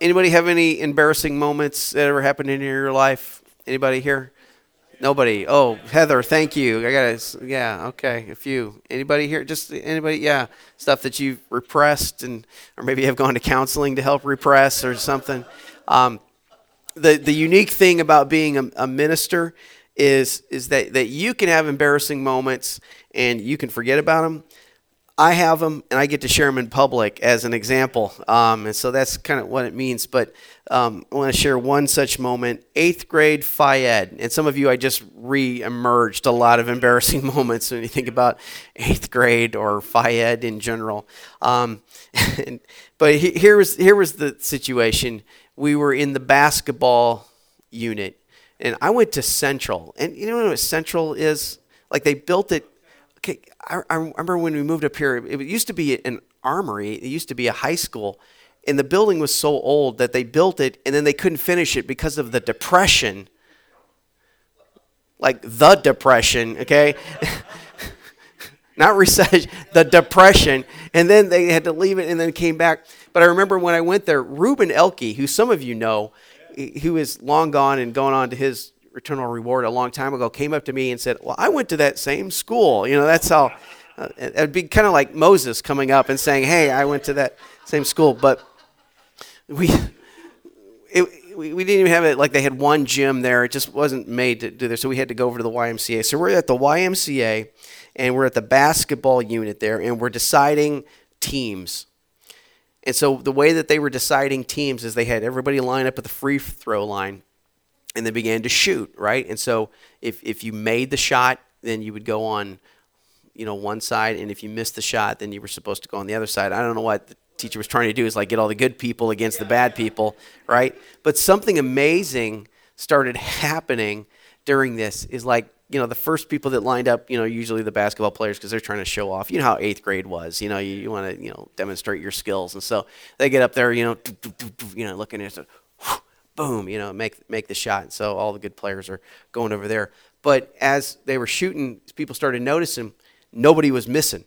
Anybody have any embarrassing moments that ever happened in your life? Anybody here? Nobody. Oh, Heather, thank you. Yeah, okay, a few. Anybody here? Just anybody? Yeah, stuff that you've repressed or maybe have gone to counseling to help repress or something. Um, the unique thing about being a minister is that you can have embarrassing moments and you can forget about them. I have them, and I get to share them in public as an example. And so that's kind of what it means. But I want to share one such moment. 8th grade Phi-Ed. And some of you, I just re-emerged a lot of embarrassing moments when you think about 8th grade or Phi-Ed in general. But here was the situation. We were in the basketball unit, and I went to Central. And you know what Central is? Like, they built it. Okay, I remember when we moved up here, it used to be an armory. It used to be a high school, and the building was so old that they built it, and then they couldn't finish it because of the Depression. Like the Depression, okay? Not recession, the Depression. And then they had to leave it and then came back. But I remember when I went there, Reuben Elke, who some of you know, who is long gone and going on to his eternal reward a long time ago, came up to me and said, well, I went to that same school. You know, that's how, it'd be kind of like Moses coming up and saying, hey, I went to that same school. But we didn't even have it, like they had one gym there. It just wasn't made to do this. So we had to go over to the YMCA. So we're at the YMCA, and we're at the basketball unit there, and we're deciding teams. And so the way that they were deciding teams is they had everybody line up at the free throw line, and they began to shoot, right? And so if you made the shot, then you would go on, one side, and if you missed the shot, then you were supposed to go on the other side. I don't know what the teacher was trying to do, is like get all the good people against the bad people, right? But something amazing started happening during this. Is like, the first people that lined up, usually the basketball players, because they're trying to show off. You know how 8th grade was. You want to, demonstrate your skills. And so they get up there, looking at it, boom, make the shot. And so all the good players are going over there. But as they were shooting, people started noticing nobody was missing.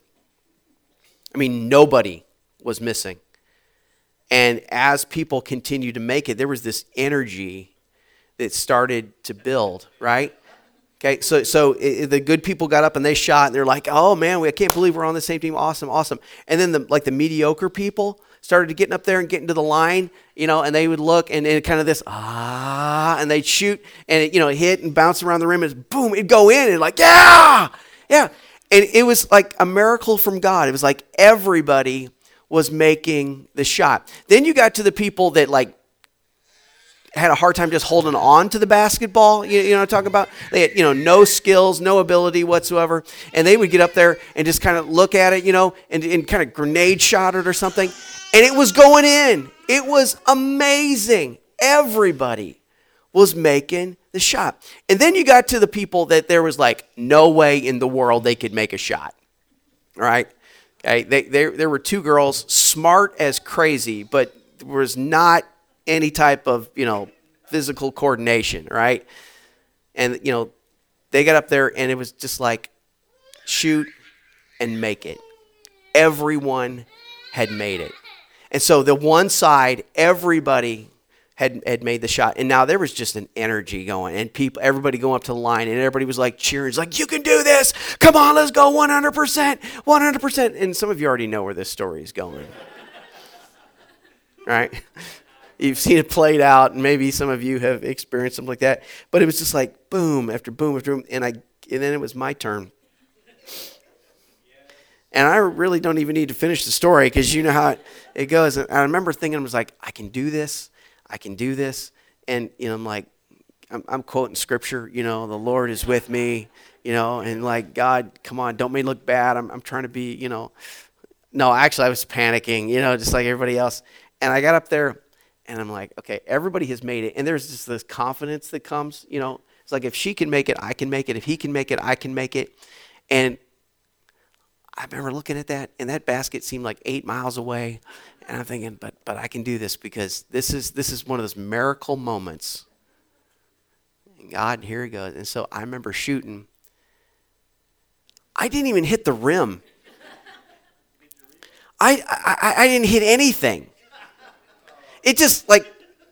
I mean, nobody was missing. And as people continued to make it, there was this energy that started to build, right? Okay, so the good people got up and they shot, and they're like, oh, man, I can't believe we're on the same team. Awesome. And then the mediocre people started getting up there and getting to the line, and they would look, and kind of this, and they'd shoot, and it hit and bounce around the rim, and boom, it'd go in, and like, yeah. And it was like a miracle from God. It was like everybody was making the shot. Then you got to the people that, like, had a hard time just holding on to the basketball, you know what I'm talking about? They had, no skills, no ability whatsoever, and they would get up there and just kind of look at it, and kind of grenade shot it or something, and it was going in. It was amazing. Everybody was making the shot. And then you got to the people that there was like no way in the world they could make a shot, right? Okay, there were two girls, smart as crazy, but there was not any type of, physical coordination, right? And, they got up there and it was just like, shoot and make it. Everyone had made it. And so the one side, everybody had made the shot. And now there was just an energy going, and everybody going up to the line, and everybody was like cheering. It's like, you can do this. Come on, let's go 100%, 100%. And some of you already know where this story is going, right? You've seen it played out, and maybe some of you have experienced something like that. But it was just like boom after boom after boom, and then it was my turn. And I really don't even need to finish the story, because you know how it goes. And I remember thinking, I was like, I can do this. And, I'm like, I'm quoting scripture, the Lord is with me, and like, God, come on, don't make me look bad. I'm trying to be, No, actually, I was panicking, just like everybody else. And I got up there. And I'm like, okay, everybody has made it. And there's just this confidence that comes, It's like, if she can make it, I can make it. If he can make it, I can make it. And I remember looking at that, and that basket seemed like 8 miles away. And I'm thinking, but I can do this, because this is one of those miracle moments. And God, here he goes. And so I remember shooting. I didn't even hit the rim. I didn't hit anything. it just like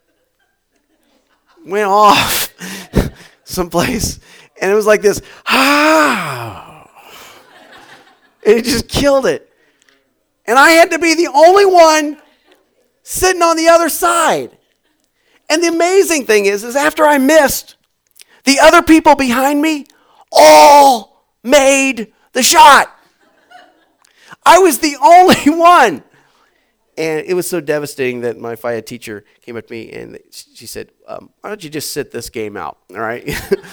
went off someplace. And it was like this, and it just killed it. And I had to be the only one sitting on the other side. And the amazing thing is after I missed, the other people behind me all made the shot. I was the only one. And it was so devastating that my FIA teacher came up to me and she said, why don't you just sit this game out, all right?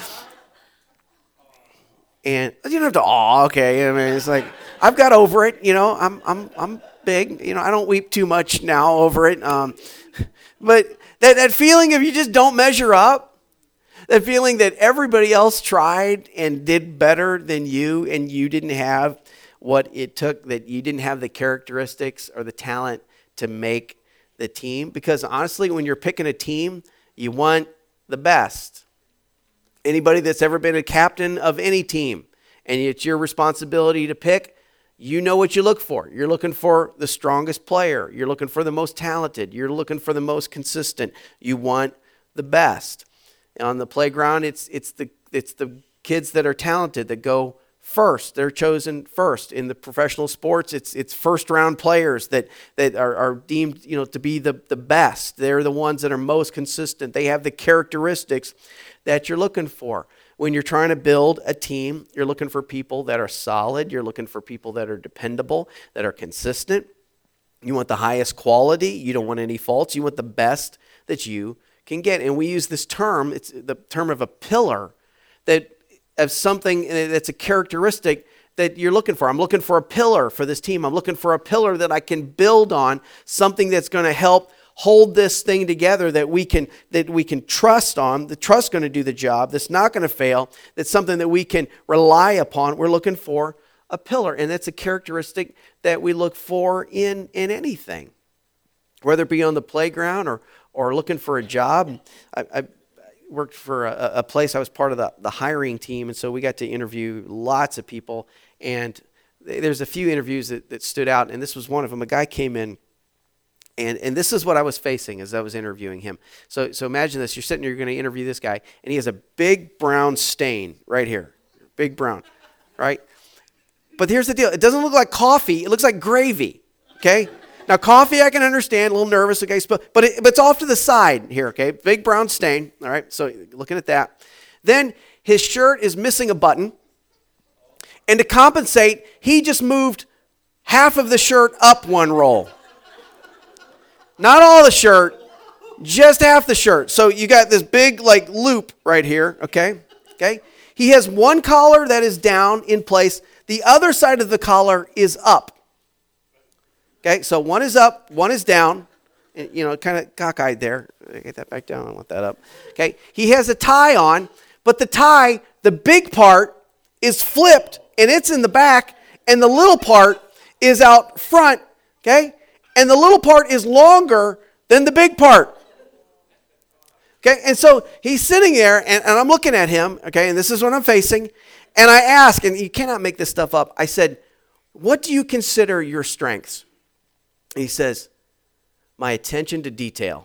And you don't have to, okay. I mean, it's like, I've got over it, I'm big, I don't weep too much now over it. But that feeling of you just don't measure up, that feeling that everybody else tried and did better than you and you didn't have what it took, that you didn't have the characteristics or the talent to make the team. Because honestly, when you're picking a team, you want the best. Anybody that's ever been a captain of any team and it's your responsibility to pick, you know what you look for. You're looking for the strongest player. You're looking for the most talented. You're looking for the most consistent. You want the best. And on the playground, it's the kids that are talented that go first. They're chosen first. In the professional sports, it's first round players that are deemed to be the best. They're the ones that are most consistent. They have the characteristics that you're looking for. When you're trying to build a team, you're looking for people that are solid. You're looking for people that are dependable, that are consistent. You want the highest quality. You don't want any faults. You want the best that you can get. And we use this term, it's the term of a pillar, that of something that's a characteristic that you're looking for. I'm looking for a pillar for this team. I'm looking for a pillar that I can build on, something that's going to help hold this thing together, that we can trust on. The trust's going to do the job. That's not going to fail. That's something that we can rely upon. We're looking for a pillar, and that's a characteristic that we look for in anything, whether it be on the playground or looking for a job. I worked for a place. I was part of the hiring team, and so we got to interview lots of people, and there's a few interviews that stood out, and this was one of them. A guy came in, and this is what I was facing as I was interviewing him. So imagine this. You're sitting there, you're going to interview this guy, and he has a big brown stain right here. Big brown, right? But here's the deal. It doesn't look like coffee. It looks like gravy, okay? Now, coffee I can understand, a little nervous, okay? But it's off to the side here, okay? Big brown stain, all right? So looking at that. Then his shirt is missing a button. And to compensate, he just moved half of the shirt up one roll. Not all the shirt, just half the shirt. So you got this big loop right here, okay? He has one collar that is down in place. The other side of the collar is up. Okay, so one is up, one is down. Kind of cockeyed there. Get that back down. I want that up. Okay, he has a tie on, but the tie, the big part, is flipped, and it's in the back, and the little part is out front, okay? And the little part is longer than the big part. Okay, and so he's sitting there, and I'm looking at him, okay, and this is what I'm facing, and I ask, and you cannot make this stuff up, I said, what do you consider your strengths? And he says, my attention to detail.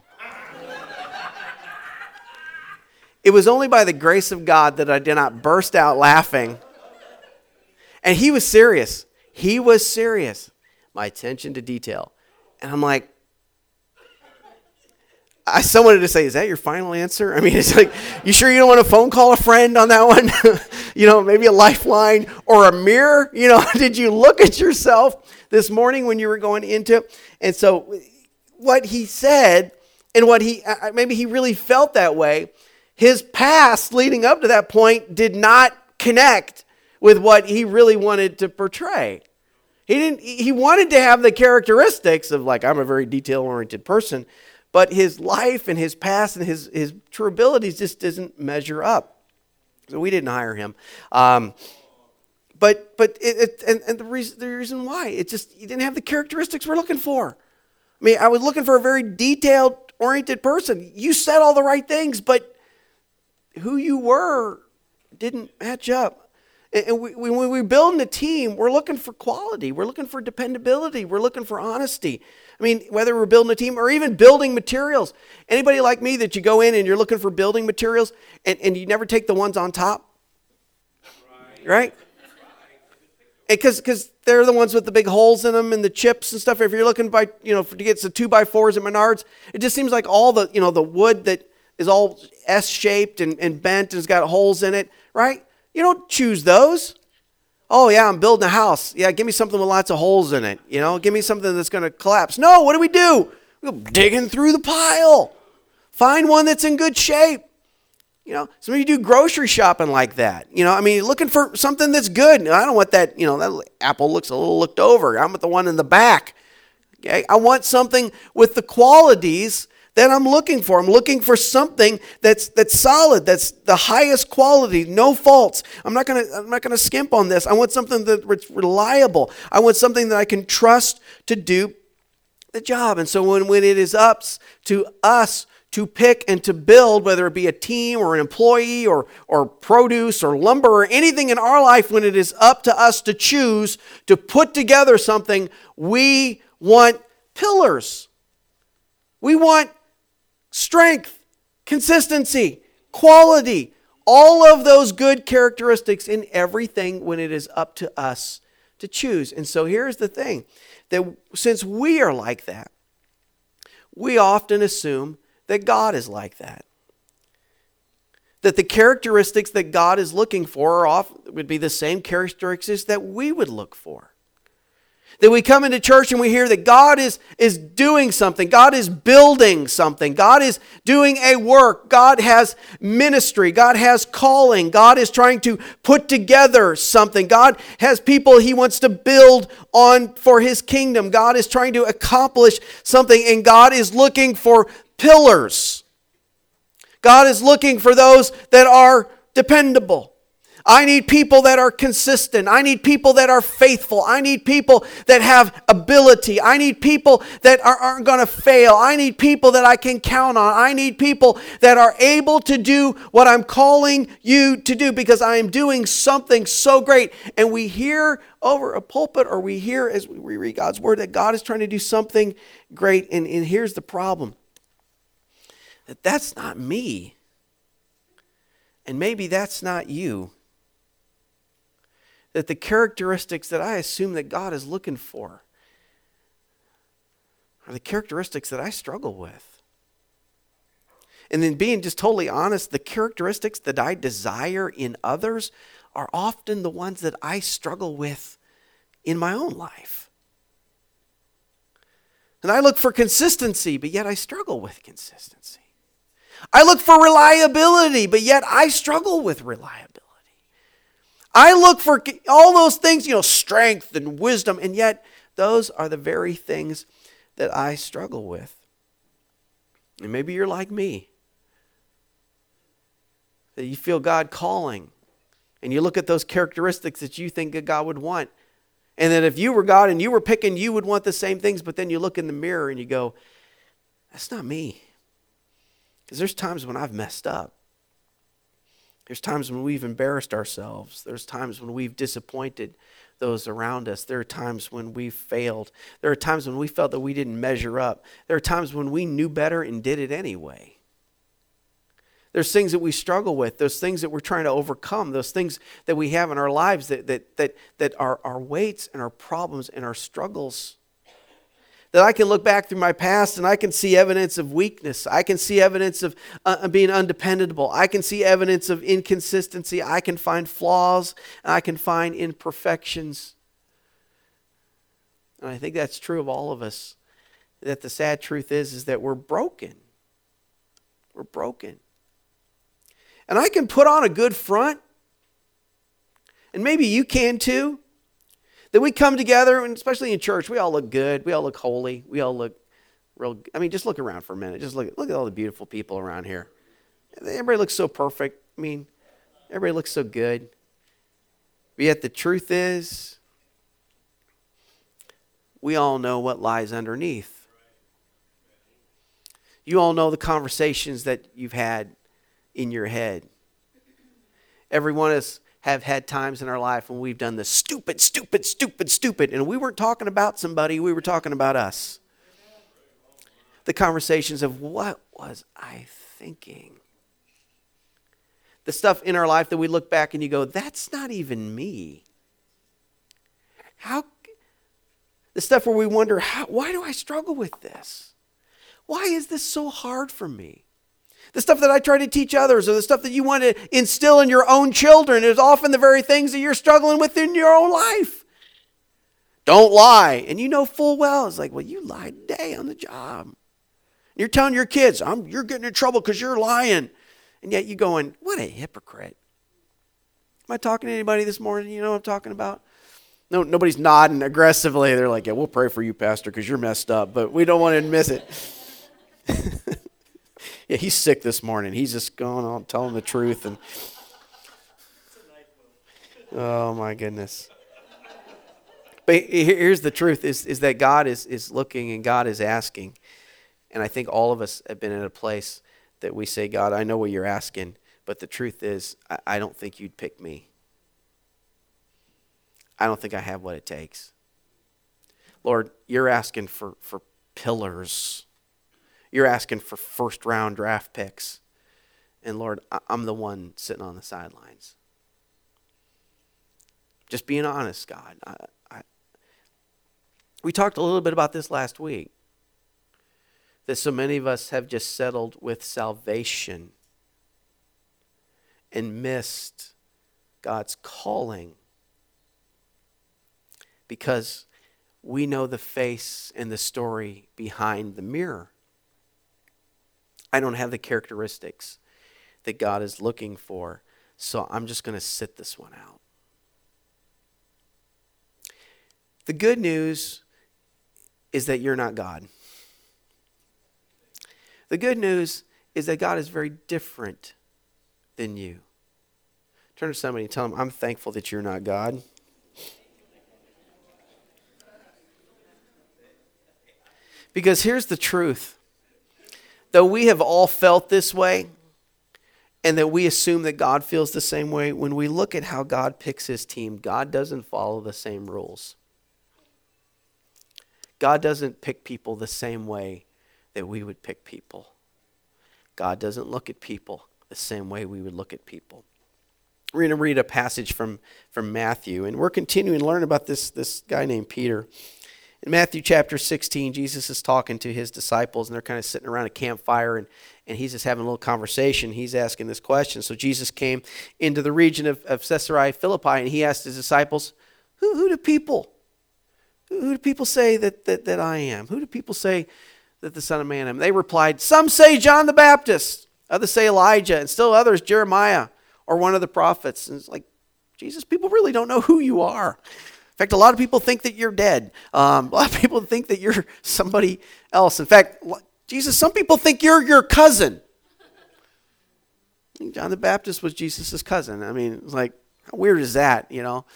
It was only by the grace of God that I did not burst out laughing. And he was serious. He was serious. My attention to detail. And I'm like, I still wanted to say, is that your final answer? I mean, it's like, you sure you don't want to phone call a friend on that one? Maybe a lifeline or a mirror? Did you look at yourself this morning when you were going into it? And so what he said and what maybe he really felt that way, his past leading up to that point did not connect with what he really wanted to portray. He wanted to have the characteristics of I'm a very detail-oriented person, but his life and his past and his true abilities just doesn't measure up. So we didn't hire him. But the reason why, he didn't have the characteristics we're looking for. I mean, I was looking for a very detail-oriented person. You said all the right things, but who you were didn't match up. And when we're building a team, we're looking for quality. We're looking for dependability. We're looking for honesty. I mean, whether we're building a team or even building materials. Anybody like me that you go in and you're looking for building materials and you never take the ones on top? Right? Because they're the ones with the big holes in them and the chips and stuff. If you're looking to get some 2x4s at Menards, it just seems like all the, the wood that is all S-shaped and bent and has got holes in it, right? You don't choose those. Oh, yeah, I'm building a house. Yeah, give me something with lots of holes in it. Give me something that's going to collapse. No, what do? We go digging through the pile. Find one that's in good shape. Some of you do grocery shopping like that. Looking for something that's good. I don't want that, that apple looks a little looked over. I want the one in the back. Okay? I want something with the qualities that I'm looking for. I'm looking for something that's solid, that's the highest quality, no faults. I'm not gonna skimp on this. I want something that's reliable. I want something that I can trust to do the job. And so when it is up to us to pick and to build, whether it be a team or an employee or produce or lumber or anything in our life, when it is up to us to choose to put together something, we want pillars. We want strength, consistency, quality, all of those good characteristics in everything when it is up to us to choose. And so here's the thing, that since we are like that, we often assume that God is like that. That the characteristics that God is looking for would be the same characteristics that we would look for. That we come into church and we hear that God is doing something. God is building something. God is doing a work. God has ministry. God has calling. God is trying to put together something. God has people He wants to build on for His kingdom. God is trying to accomplish something, and God is looking for pillars. God is looking for those that are dependable. I need people that are consistent. I need people that are faithful. I need people that have ability. I need people that aren't going to fail. I need people that I can count on. I need people that are able to do what I'm calling you to do, because I am doing something so great. And we hear over a pulpit, or we hear as we read God's word, that God is trying to do something great. And here's the problem. That's not me. And maybe that's not you. That the characteristics that I assume that God is looking for are the characteristics that I struggle with. And then being just totally honest, the characteristics that I desire in others are often the ones that I struggle with in my own life. And I look for consistency, but yet I struggle with consistency. I look for reliability, but yet I struggle with reliability. I look for all those things, strength and wisdom, and yet those are the very things that I struggle with. And maybe you're like me, that you feel God calling, and you look at those characteristics that you think that God would want, and that if you were God and you were picking, you would want the same things, but then you look in the mirror and you go, that's not me. Because there's times when I've messed up. There's times when we've embarrassed ourselves. There's times when we've disappointed those around us. There are times when we've failed. There are times when we felt that we didn't measure up. There are times when we knew better and did it anyway. There's things that we struggle with. Those things that we're trying to overcome. Those things that we have in our lives that are our weights and our problems and our struggles. That I can look back through my past and I can see evidence of weakness. I can see evidence of being undependable. I can see evidence of inconsistency. I can find flaws and I can find imperfections. And I think that's true of all of us. That the sad truth is that we're broken. We're broken. And I can put on a good front. And maybe you can too. That we come together, and especially in church, we all look good. We all look holy. We all look real. Just look around for a minute. Just look at all the beautiful people around here. Everybody looks so perfect. Everybody looks so good. But yet the truth is, we all know what lies underneath. You all know the conversations that you've had in your head. Every one of us have had times in our life when we've done the stupid, and we weren't talking about somebody, we were talking about us. The conversations of what was I thinking? The stuff in our life that we look back and you go, that's not even me. The stuff where we wonder, why do I struggle with this? Why is this so hard for me? The stuff that I try to teach others, or the stuff that you want to instill in your own children, is often the very things that you're struggling with in your own life. Don't lie. And you know full well, it's like, well, you lied today on the job. You're telling your kids, you're getting in trouble because you're lying. And yet you're going, what a hypocrite. Am I talking to anybody this morning? You know what I'm talking about? No, nobody's nodding aggressively. They're like, yeah, we'll pray for you, Pastor, because you're messed up. But we don't want to admit it. Yeah, he's sick this morning. He's just going on telling the truth. And oh, my goodness. But here's the truth, is that God is looking and God is asking. And I think all of us have been in a place that we say, God, I know what you're asking, but the truth is, I don't think you'd pick me. I don't think I have what it takes. Lord, you're asking for pillars. You're asking for first-round draft picks. And Lord, I'm the one sitting on the sidelines. Just being honest, God. We talked a little bit about this last week. That so many of us have just settled with salvation and missed God's calling because we know the face and the story behind the mirror. I don't have the characteristics that God is looking for, so I'm just going to sit this one out. The good news is that you're not God. The good news is that God is very different than you. Turn to somebody and tell them, I'm thankful that you're not God. Because here's the truth. Though we have all felt this way, and that we assume that God feels the same way, when we look at how God picks his team, God doesn't follow the same rules. God doesn't pick people the same way that we would pick people. God doesn't look at people the same way we would look at people. We're going to read a passage from Matthew, and we're continuing to learn about this guy named Peter. In Matthew chapter 16, Jesus is talking to his disciples, and they're kind of sitting around a campfire, and he's just having a little conversation. He's asking this question. So Jesus came into the region of Caesarea Philippi, and he asked his disciples, who do people say that I am? Who do people say that the Son of Man am? They replied, some say John the Baptist, others say Elijah, and still others Jeremiah or one of the prophets. And it's like, Jesus, people really don't know who you are. In fact, a lot of people think that you're dead. A lot of people think that you're somebody else. In fact, Jesus, some people think you're your cousin. John the Baptist was Jesus' cousin. I mean, it's like, how weird is that, you know?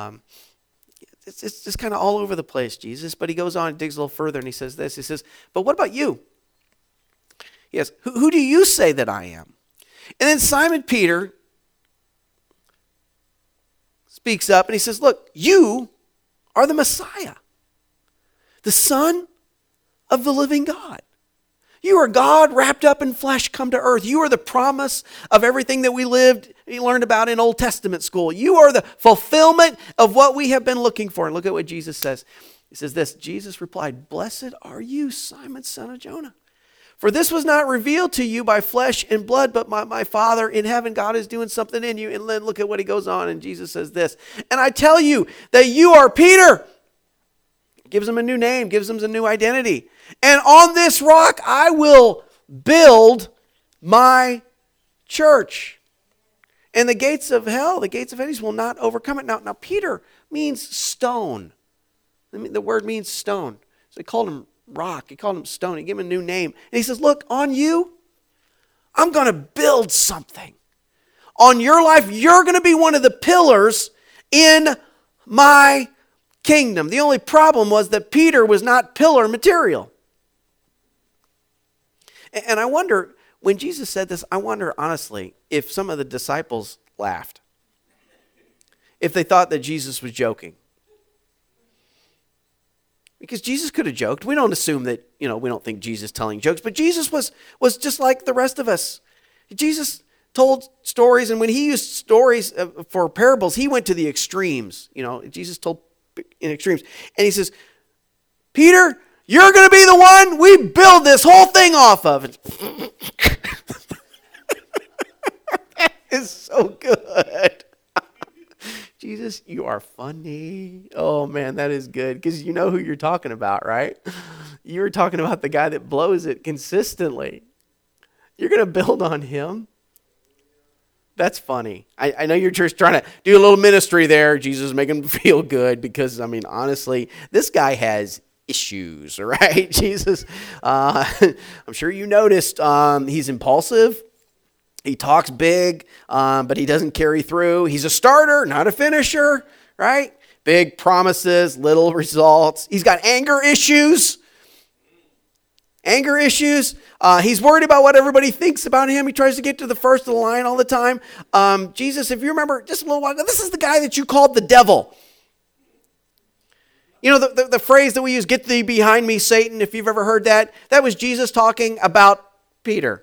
It's just kind of all over the place, Jesus. But he goes on and digs a little further, and he says this. He says, but what about you? Yes, who do you say that I am? And then Simon Peter speaks up, and he says, look, you are the Messiah, the Son of the living God. You are God wrapped up in flesh come to earth. You are the promise of everything that we learned about in Old Testament school. You are the fulfillment of what we have been looking for. And look at what Jesus says. He says this, Jesus replied, blessed are you, Simon, son of Jonah. For this was not revealed to you by flesh and blood, but my Father in heaven. God is doing something in you. And then look at what he goes on. And Jesus says this, and I tell you that you are Peter. Gives him a new name, gives him a new identity. And on this rock I will build my church. And the gates of hell, the gates of Hades will not overcome it. Now Peter means stone. I mean, the word means stone. So he called him rock. He called him stone. He gave him a new name. And he says, look, on you, I'm going to build something. On your life, you're going to be one of the pillars in my kingdom. The only problem was that Peter was not pillar material. And I wonder, when Jesus said this, I wonder honestly if some of the disciples laughed. if they thought that Jesus was joking. Because Jesus could have joked. We don't assume that, we don't think Jesus telling jokes, but Jesus was just like the rest of us. Jesus told stories, and when he used stories for parables, he went to the extremes. Jesus told in extremes. And he says, Peter, you're going to be the one we build this whole thing off of. That is so good. Jesus, you are funny. Oh, man, that is good. Because you know who you're talking about, right? You're talking about the guy that blows it consistently. You're going to build on him. That's funny. I know you're just trying to do a little ministry there. Jesus making him feel good because, honestly, this guy has issues, right? Jesus, I'm sure you noticed he's impulsive. He talks big, but he doesn't carry through. He's a starter, not a finisher, right? Big promises, little results. He's got anger issues. He's worried about what everybody thinks about him. He tries to get to the first of the line all the time. Jesus, if you remember just a little while ago, this is the guy that you called the devil. The phrase that we use, get thee behind me, Satan, if you've ever heard that, that was Jesus talking about Peter.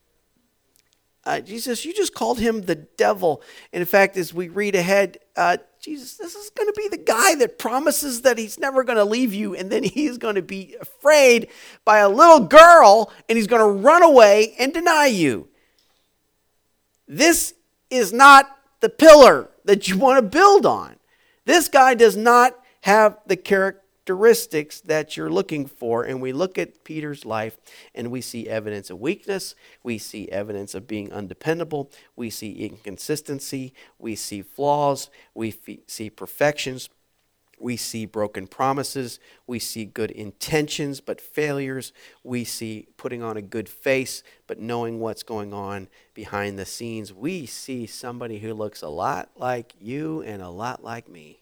Jesus, you just called him the devil. And in fact, as we read ahead, Jesus, this is going to be the guy that promises that he's never going to leave you. And then he's going to be afraid by a little girl and he's going to run away and deny you. This is not the pillar that you want to build on. This guy does not have the characteristics that you're looking for. And we look at Peter's life and we see evidence of weakness. We see evidence of being undependable. We see inconsistency. We see flaws. We see perfections. We see broken promises. We see good intentions but failures. We see putting on a good face but knowing what's going on behind the scenes. We see somebody who looks a lot like you and a lot like me.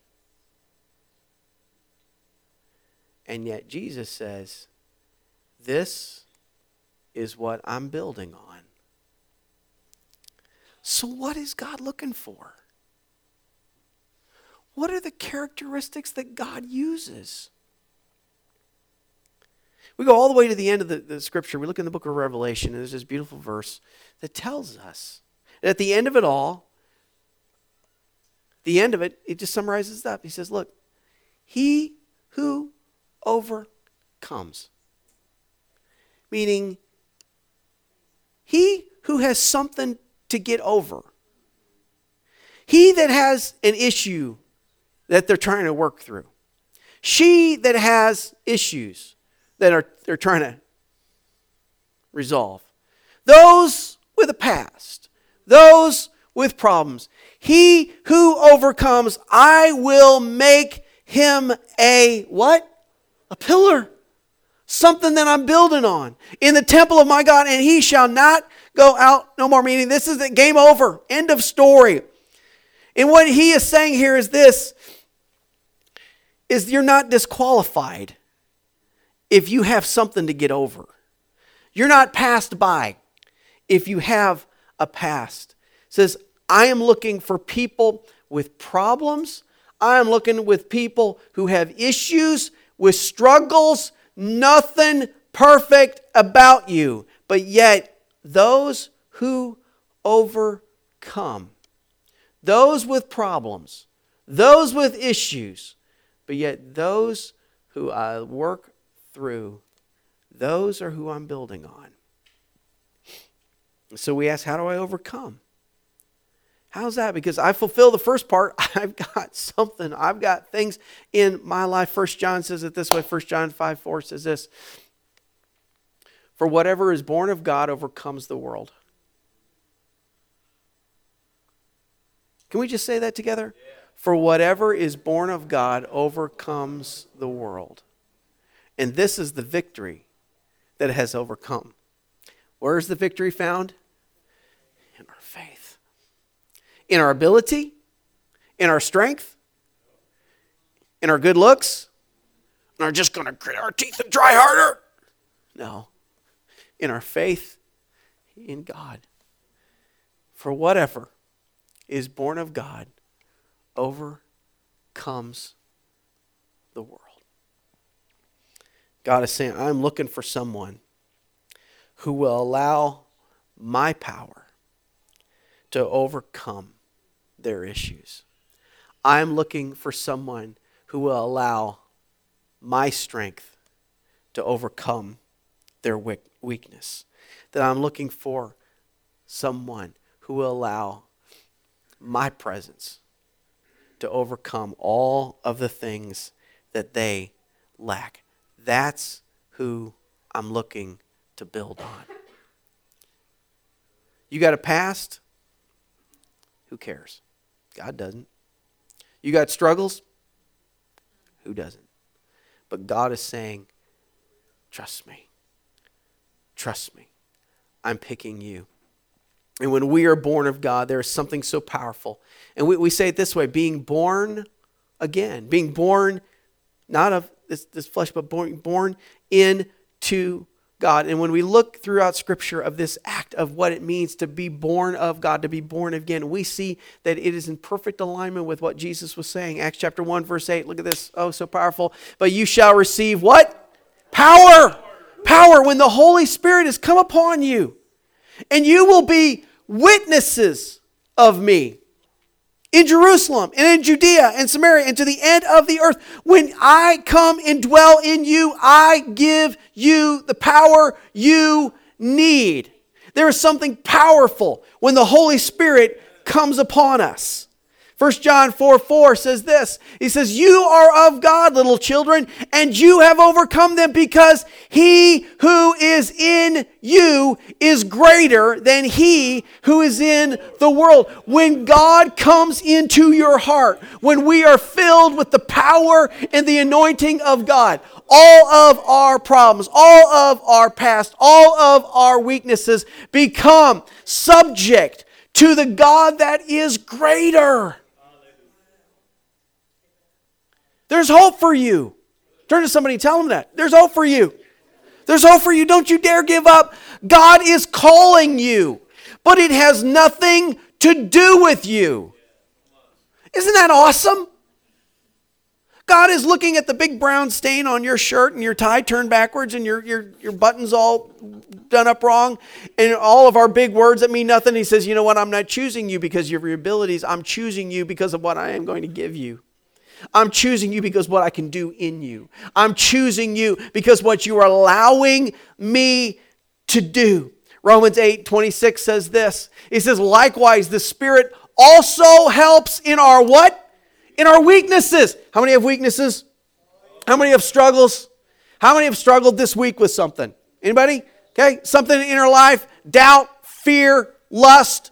And yet Jesus says, this is what I'm building on. So what is God looking for? What are the characteristics that God uses? We go all the way to the end of the scripture. We look in the book of Revelation, and there's this beautiful verse that tells us that at the end of it all, it just summarizes it up. He says, look, he who overcomes. Meaning, he who has something to get over. He that has an issue that they're trying to work through. She that has issues that they're trying to resolve. Those with a past. Those with problems. He who overcomes, I will make him a what? A pillar. Something that I'm building on. In the temple of my God, and he shall not go out no more. Meaning this is the game over. End of story. And what he is saying here is this. Is you're not disqualified if you have something to get over. You're not passed by if you have a past. It says, I am looking for people with problems. I am looking with people who have issues, with struggles, nothing perfect about you. But yet, those who overcome, those with problems, those with issues, but yet those who I work through, those are who I'm building on. So we ask, how do I overcome? How's that? Because I fulfill the first part. I've got something. I've got things in my life. 1 John says it this way. 1 John 5:4 says this. For whatever is born of God overcomes the world. Can we just say that together? Yeah. For whatever is born of God overcomes the world. And this is the victory that has overcome. Where is the victory found? In our faith. In our ability, in our strength, in our good looks, and are just going to grit our teeth and try harder. No. In our faith in God. For whatever is born of God overcomes the world. God is saying, I'm looking for someone who will allow my power to overcome their issues. I'm looking for someone who will allow my strength to overcome their weakness. That I'm looking for someone who will allow my presence to overcome all of the things that they lack. That's who I'm looking to build on. You got a past? Who cares? God doesn't. You got struggles? Who doesn't? But God is saying, trust me. Trust me. I'm picking you. And when we are born of God, there is something so powerful. And we say it this way, being born again. Being born not of this flesh, but born into God. And when we look throughout Scripture of this act of what it means to be born of God, to be born again, we see that it is in perfect alignment with what Jesus was saying. Acts chapter 1, verse 8. Look at this. Oh, so powerful. But you shall receive what? Power. Power when the Holy Spirit has come upon you. And you will be witnesses of me in Jerusalem and in Judea and Samaria and to the end of the earth. When I come and dwell in you, I give you the power you need. There is something powerful when the Holy Spirit comes upon us. 1 John 4:4 says this. He says, you are of God, little children, and you have overcome them because he who is in you is greater than he who is in the world. When God comes into your heart, when we are filled with the power and the anointing of God, all of our problems, all of our past, all of our weaknesses become subject to the God that is greater. There's hope for you. Turn to somebody and tell them that. There's hope for you. There's hope for you. Don't you dare give up. God is calling you, but it has nothing to do with you. Isn't that awesome? God is looking at the big brown stain on your shirt and your tie turned backwards and your buttons all done up wrong and all of our big words that mean nothing. He says, you know what? I'm not choosing you because of your abilities. I'm choosing you because of what I am going to give you. I'm choosing you because what I can do in you. I'm choosing you because what you are allowing me to do. Romans 8:26 says this. It says, likewise, the Spirit also helps in our what? In our weaknesses. How many have weaknesses? How many have struggles? How many have struggled this week with something? Anybody? Okay, something in our life, doubt, fear, lust,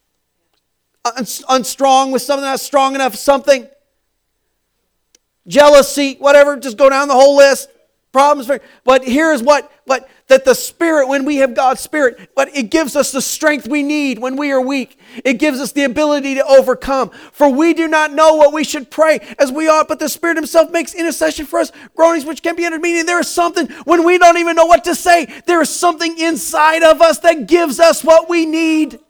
unstrong with something not strong enough, something. Jealousy, whatever, just go down the whole list. Problems. But here's what that the Spirit, when we have God's Spirit, but it gives us the strength we need when we are weak. It gives us the ability to overcome. For we do not know what we should pray as we ought, but the Spirit Himself makes intercession for us, groanings which can't be understood. Meaning there is something when we don't even know what to say. There is something inside of us that gives us what we need.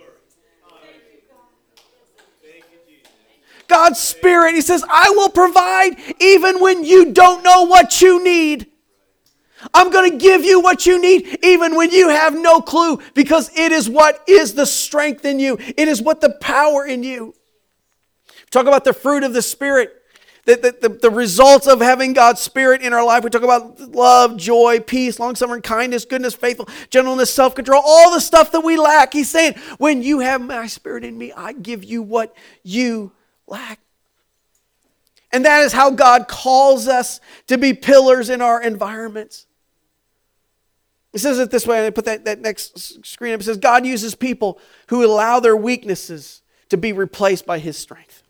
God's Spirit, He says, I will provide even when you don't know what you need. I'm going to give you what you need even when you have no clue, because it is what is the strength in you. It is what the power in you. Talk about the fruit of the Spirit, the results of having God's Spirit in our life. We talk about love, joy, peace, long-suffering, kindness, goodness, faithful, gentleness, self-control, all the stuff that we lack. He's saying, when you have my Spirit in me, I give you what you lack. And that is how God calls us to be pillars in our environments. It says it this way, and I put that next screen up. It says, God uses people who allow their weaknesses to be replaced by His strength.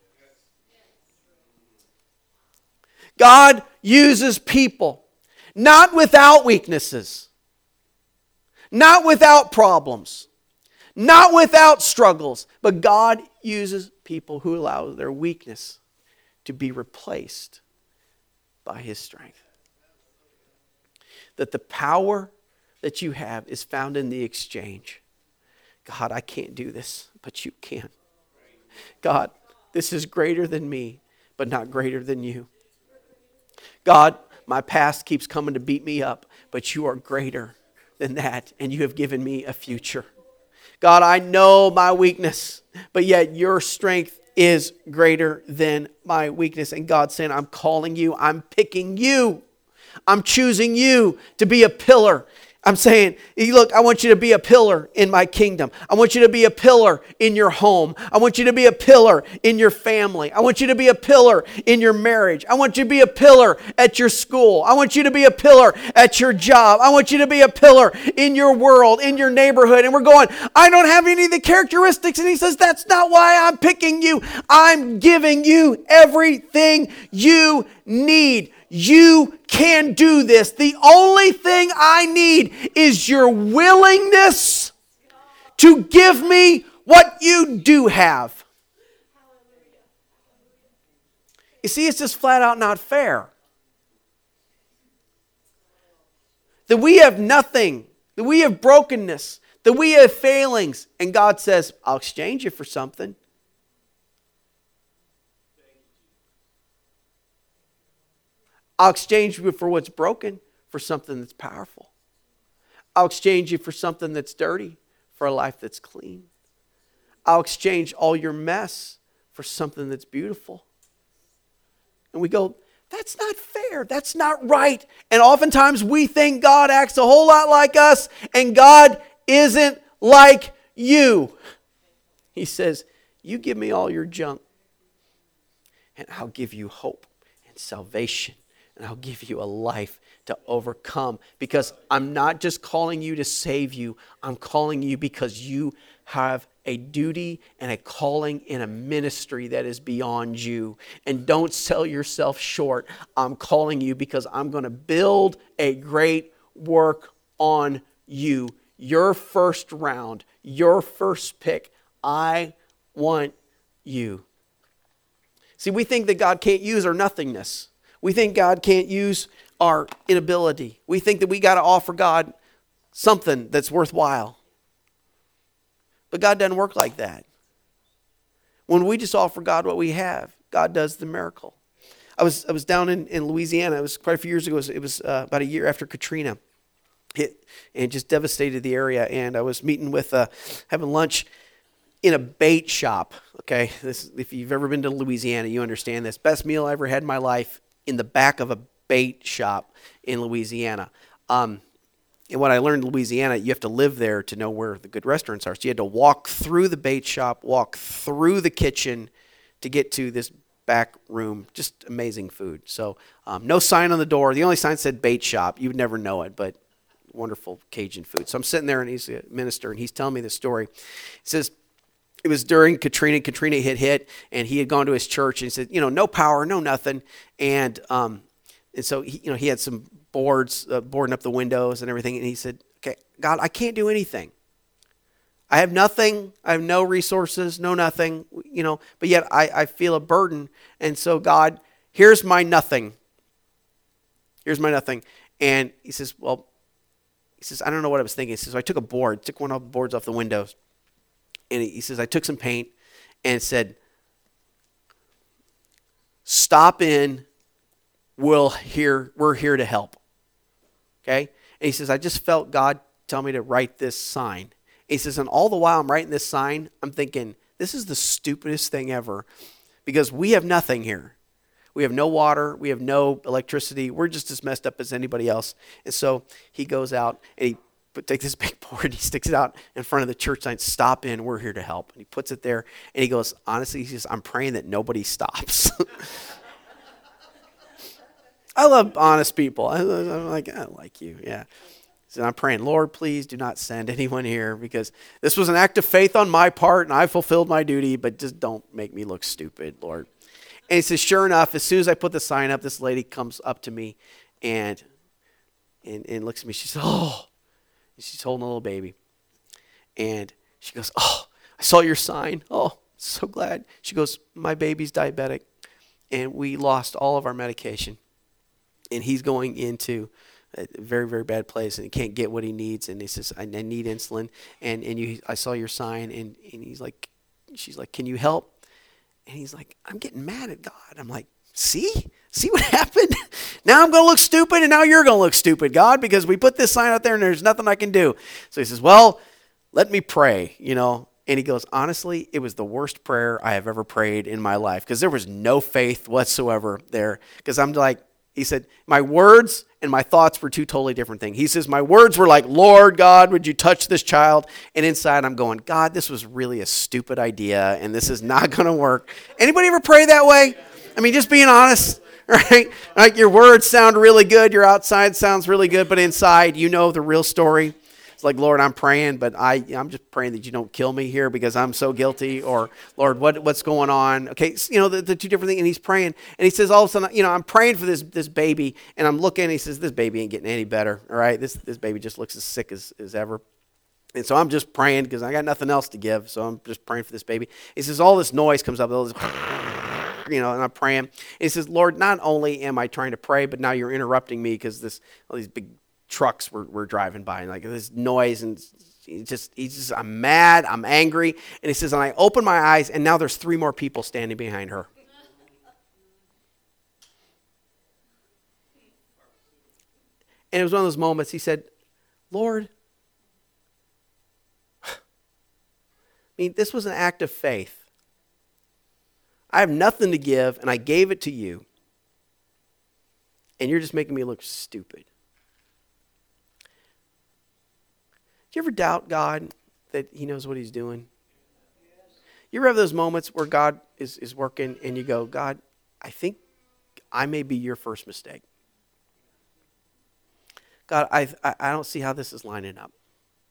God uses people, not without weaknesses, not without problems, not without struggles, but God uses people who allow their weakness to be replaced by His strength. That the power that you have is found in the exchange. God, I can't do this, but you can. God, This is greater than me, but not greater than you. God, my past keeps coming to beat me up, but you are greater than that, and you have given me a future. God, I know my weakness, but yet your strength is greater than my weakness. And God's saying, I'm calling you, I'm picking you. I'm choosing you to be a pillar. I'm saying, look, I want you to be a pillar in my kingdom. I want you to be a pillar in your home. I want you to be a pillar in your family. I want you to be a pillar in your marriage. I want you to be a pillar at your school. I want you to be a pillar at your job. I want you to be a pillar in your world, in your neighborhood. And we're going, I don't have any of the characteristics. And he says, that's not why I'm picking you. I'm giving you everything you need. You can do this. The only thing I need is your willingness to give me what you do have. You see, it's just flat out not fair. That we have nothing, that we have brokenness, that we have failings, and God says, I'll exchange you for something. I'll exchange you for what's broken for something that's powerful. I'll exchange you for something that's dirty for a life that's clean. I'll exchange all your mess for something that's beautiful. And we go, that's not fair. That's not right. And oftentimes we think God acts a whole lot like us, and God isn't like you. He says, you give me all your junk, and I'll give you hope and salvation. And I'll give you a life to overcome. Because I'm not just calling you to save you. I'm calling you because you have a duty and a calling in a ministry that is beyond you. And don't sell yourself short. I'm calling you because I'm going to build a great work on you. Your first round, your first pick. I want you. See, we think that God can't use our nothingness. We think God can't use our inability. We think that we got to offer God something that's worthwhile. But God doesn't work like that. When we just offer God what we have, God does the miracle. I was down in Louisiana. It was quite a few years ago. It was about a year after Katrina hit and just devastated the area. And I was meeting with, having lunch in a bait shop. Okay, if you've ever been to Louisiana, you understand this. Best meal I ever had in my life. In the back of a bait shop in Louisiana. And when I learned Louisiana, you have to live there to know where the good restaurants are. So you had to walk through the bait shop, walk through the kitchen to get to this back room. Just amazing food. So no sign on the door. The only sign said bait shop. You would never know it, but wonderful Cajun food. So I'm sitting there, and he's a minister, and he's telling me this story. He says, it was during Katrina. Katrina had hit, and he had gone to his church, and he said, no power, no nothing. And so he had some boards, boarding up the windows and everything. And he said, okay, God, I can't do anything. I have nothing. I have no resources, no nothing, but yet I feel a burden. And so God, here's my nothing. Here's my nothing. And he says, I don't know what I was thinking. He says, so I took one of the boards off the windows. And he says, I took some paint and said, stop in, we're here to help. Okay? And he says, I just felt God tell me to write this sign. And he says, and all the while I'm writing this sign, I'm thinking, this is the stupidest thing ever because we have nothing here. We have no water. We have no electricity. We're just as messed up as anybody else. And so he goes out and he takes this big board, he sticks it out in front of the church sign, stop in, we're here to help. And he puts it there, and he goes, honestly, he says, I'm praying that nobody stops. I love honest people. I'm like, I like you, yeah. So I'm praying, Lord, please do not send anyone here because this was an act of faith on my part, and I fulfilled my duty, but just don't make me look stupid, Lord. And he says, sure enough, as soon as I put the sign up, this lady comes up to me and looks at me. She says, oh. She's holding a little baby. And she goes, oh, I saw your sign. Oh, so glad. She goes, my baby's diabetic. And we lost all of our medication. And he's going into a very, very bad place. And he can't get what he needs. And he says, I need insulin. And I saw your sign. And she's like, can you help? And he's like, I'm getting mad at God. I'm like, see what happened? Now I'm going to look stupid, and now you're going to look stupid, God, because we put this sign out there and there's nothing I can do. So he says, well, let me pray, And he goes, honestly, it was the worst prayer I have ever prayed in my life because there was no faith whatsoever there. Because I'm like, he said, my words and my thoughts were two totally different things. He says, my words were like, Lord God, would you touch this child? And inside I'm going, God, this was really a stupid idea and this is not going to work. Anybody ever pray that way? I mean, just being honest, right? Like your words sound really good. Your outside sounds really good, but inside, the real story. It's like, Lord, I'm praying, but I'm just praying that you don't kill me here because I'm so guilty. Or, Lord, what's going on? Okay, the two different things. And he's praying. And he says, all of a sudden, I'm praying for this baby. And I'm looking, and he says, this baby ain't getting any better. All right, this baby just looks as sick as ever. And so I'm just praying because I got nothing else to give. So I'm just praying for this baby. He says, all this noise comes up. All this, and I'm praying. And he says, Lord, not only am I trying to pray, but now you're interrupting me because all these big trucks were driving by and like this noise and he's just I'm mad, I'm angry. And he says, and I open my eyes and now there's 3 more people standing behind her. And it was one of those moments he said, Lord, I mean, this was an act of faith. I have nothing to give and I gave it to you. And you're just making me look stupid. Do you ever doubt God that he knows what he's doing? You ever have those moments where God is working and you go, God, I think I may be your first mistake. God, I don't see how this is lining up.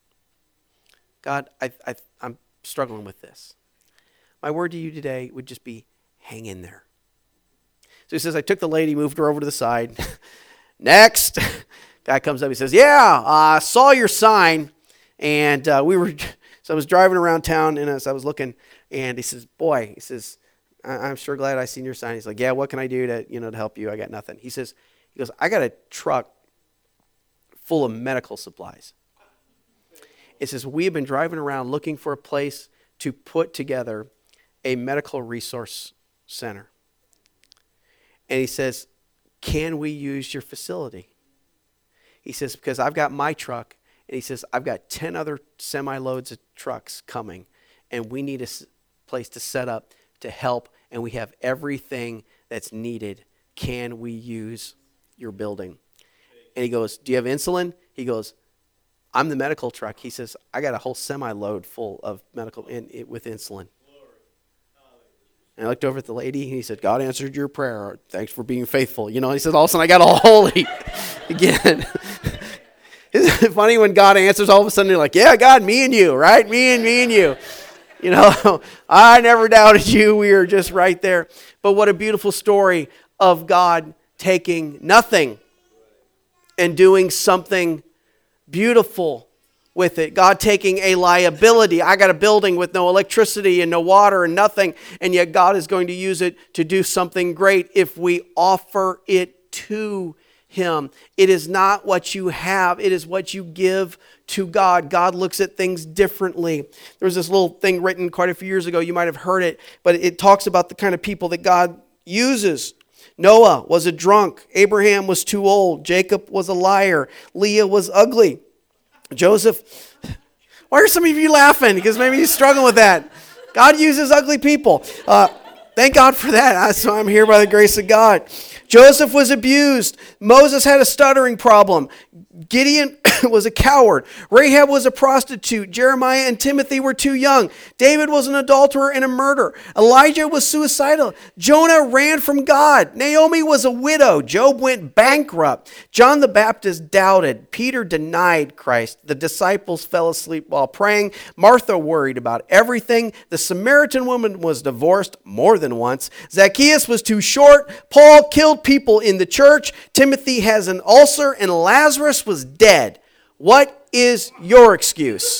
God, I'm struggling with this. My word to you today would just be hang in there. So he says, I took the lady, moved her over to the side. Next. Guy comes up, he says, yeah, I saw your sign. And so I was driving around town, and as I was looking, and he says, I'm sure glad I seen your sign. He's like, yeah, what can I do to help you? I got nothing. He goes, I got a truck full of medical supplies. It says, we have been driving around looking for a place to put together a medical resource center. And he says, can we use your facility? He says, because I've got my truck. And he says, I've got 10 other semi-loads of trucks coming, and we need a place to set up to help, and we have everything that's needed. Can we use your building? And he goes, do you have insulin? He goes, I'm the medical truck. He says, I got a whole semi-load full of medical with insulin. And I looked over at the lady, and he said, God answered your prayer. Thanks for being faithful. He said, all of a sudden I got all holy again. Isn't it funny when God answers, all of a sudden you're like, yeah, God, me and you, right? Me and you. I never doubted you. We are just right there. But what a beautiful story of God taking nothing and doing something beautiful with it. God taking a liability. I got a building with no electricity and no water and nothing, and yet God is going to use it to do something great if we offer it to him. It is not what you have. It is what you give to God. God looks at things differently. There was this little thing written quite a few years ago. You might have heard it, but it talks about the kind of people that God uses. Noah was a drunk. Abraham was too old. Jacob was a liar. Leah was ugly. Joseph. Why are some of you laughing? Because maybe you're struggling with that. God uses ugly people. Thank God for that. So I'm here by the grace of God. Joseph was abused. Moses had a stuttering problem. Gideon was a coward. Rahab was a prostitute. Jeremiah and Timothy were too young. David was an adulterer and a murderer. Elijah was suicidal. Jonah ran from God. Naomi was a widow. Job went bankrupt. John the Baptist doubted. Peter denied Christ. The disciples fell asleep while praying. Martha worried about everything. The Samaritan woman was divorced more than once. Zacchaeus was too short. Paul killed people in the church. Timothy has an ulcer, and Lazarus was dead. What is your excuse?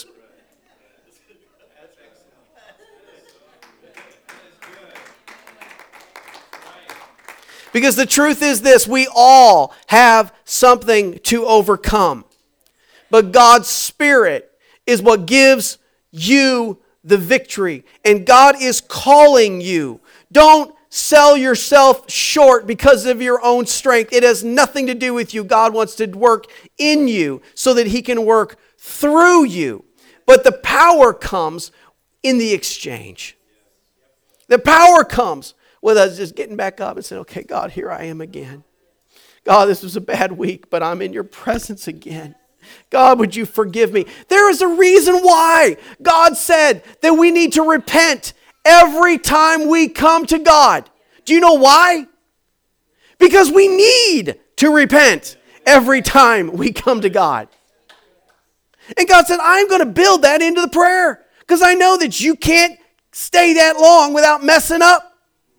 Because the truth is this, we all have something to overcome. But God's Spirit is what gives you the victory. And God is calling you Don't sell yourself short because of your own strength. It has nothing to do with you. God wants to work in you so that he can work through you. But the power comes in the exchange. The power comes with us just getting back up and saying, okay, God, here I am again. God, this was a bad week, but I'm in your presence again. God, would you forgive me? There is a reason why God said that we need to repent every time we come to God. Do you know why? Because we need to repent every time we come to God. And God said, I'm going to build that into the prayer because I know that you can't stay that long without messing up.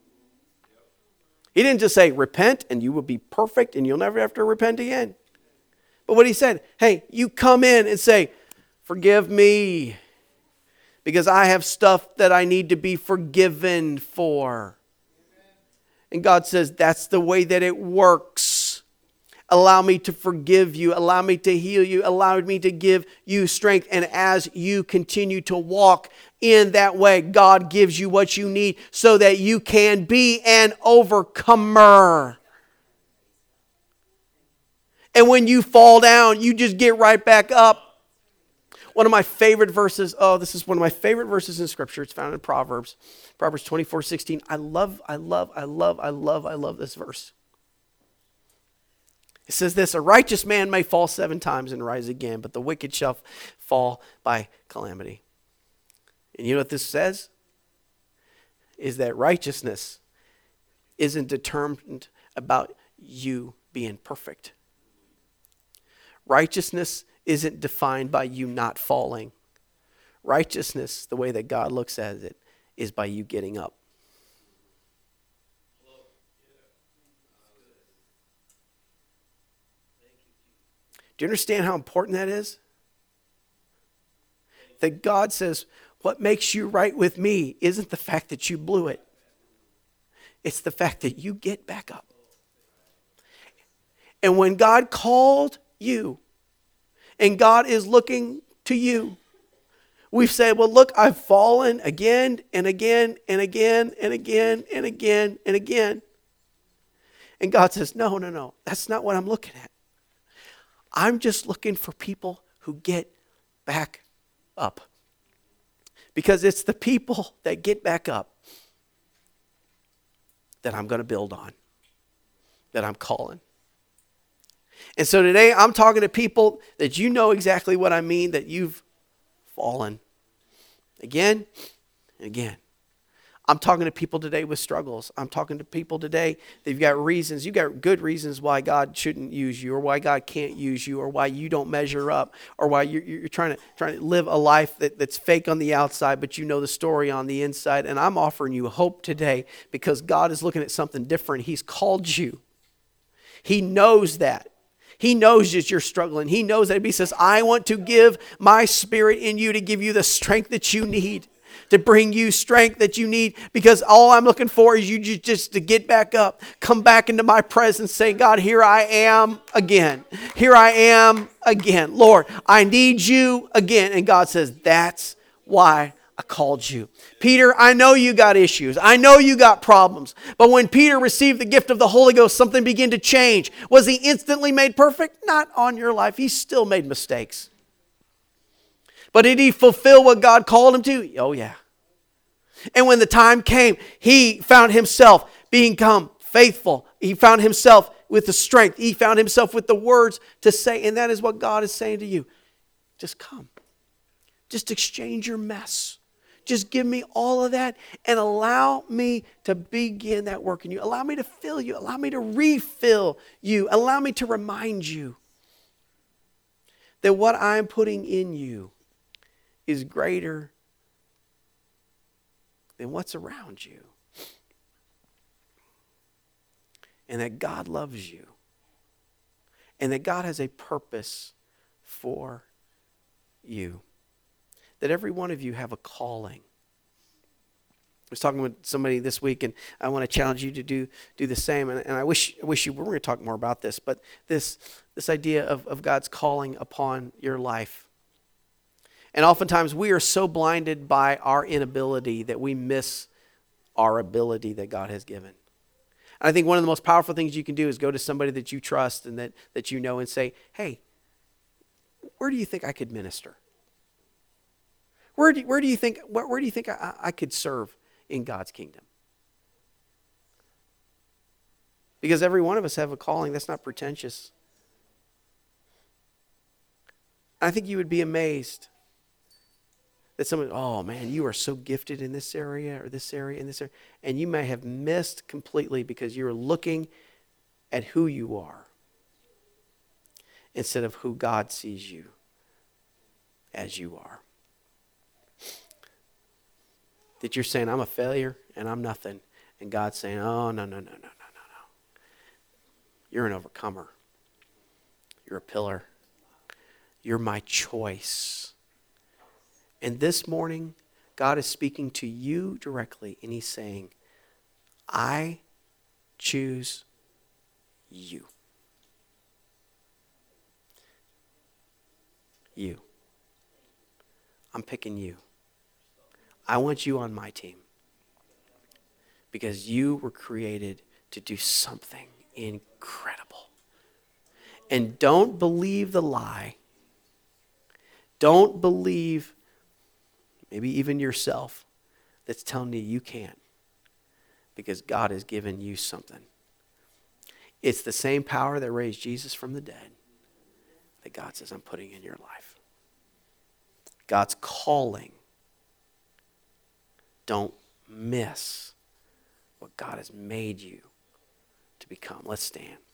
He didn't just say, repent and you will be perfect and you'll never have to repent again. But what he said, hey, you come in and say, forgive me because I have stuff that I need to be forgiven for. And God says, that's the way that it works. Allow me to forgive you. Allow me to heal you. Allow me to give you strength. And as you continue to walk in that way, God gives you what you need so that you can be an overcomer. And when you fall down, you just get right back up. One of my favorite verses, this is one of my favorite verses in Scripture. It's found in Proverbs 24:16. I love this verse. It says this, a righteous man may fall 7 times and rise again, but the wicked shall fall by calamity. And you know what this says? Is that righteousness isn't determined about you being perfect. Righteousness isn't defined by you not falling. Righteousness, the way that God looks at it, is by you getting up. Do you understand how important that is? That God says, what makes you right with me isn't the fact that you blew it. It's the fact that you get back up. And when God called you, and God is looking to you, we've said, well, look, I've fallen again and again and again and again and again and again. And God says, no, that's not what I'm looking at. I'm just looking for people who get back up. Because it's the people that get back up that I'm going to build on, that I'm calling. And so today I'm talking to people that you know exactly what I mean, that you've fallen again and again. I'm talking to people today with struggles. I'm talking to people today that you've got reasons. You've got good reasons why God shouldn't use you, or why God can't use you, or why you don't measure up, or why you're trying to live a life that's fake on the outside, but you know the story on the inside. And I'm offering you hope today because God is looking at something different. He's called you. He knows that. He knows that you're struggling. He knows that. He says, I want to give my spirit in you to give you the strength that you need, to bring you strength that you need, because all I'm looking for is you just to get back up, come back into my presence, say, God, here I am again. Here I am again. Lord, I need you again. And God says, that's why I called you. Peter, I know you got issues. I know you got problems. But when Peter received the gift of the Holy Ghost, something began to change. Was he instantly made perfect? Not on your life. He still made mistakes. But did he fulfill what God called him to? Oh, yeah. And when the time came, he found himself become faithful. He found himself with the strength. He found himself with the words to say. And that is what God is saying to you. Just come. Just exchange your mess. Just give me all of that and allow me to begin that work in you. Allow me to fill you. Allow me to refill you. Allow me to remind you that what I'm putting in you is greater than what's around you. And that God loves you. And that God has a purpose for you. That every one of you have a calling. I was talking with somebody this week, and I want to challenge you to do the same. And I wish you were going to talk more about this, but this idea of God's calling upon your life. And oftentimes we are so blinded by our inability that we miss our ability that God has given. And I think one of the most powerful things you can do is go to somebody that you trust and that you know and say, hey, where do you think I could minister? Where do you think I could serve in God's kingdom? Because every one of us have a calling. That's not pretentious. I think you would be amazed that someone, oh man, you are so gifted in this area or this area and this area. And you may have missed completely because you're looking at who you are instead of who God sees you as you are. That you're saying, I'm a failure and I'm nothing. And God's saying, oh, no. You're an overcomer. You're a pillar. You're my choice. And this morning, God is speaking to you directly, and he's saying, I choose you. You. I'm picking you. I want you on my team. Because you were created to do something incredible. And don't believe the lie. Don't believe, maybe even yourself, that's telling you you can't. Because God has given you something. It's the same power that raised Jesus from the dead that God says, I'm putting in your life. God's calling. Don't miss what God has made you to become. Let's stand.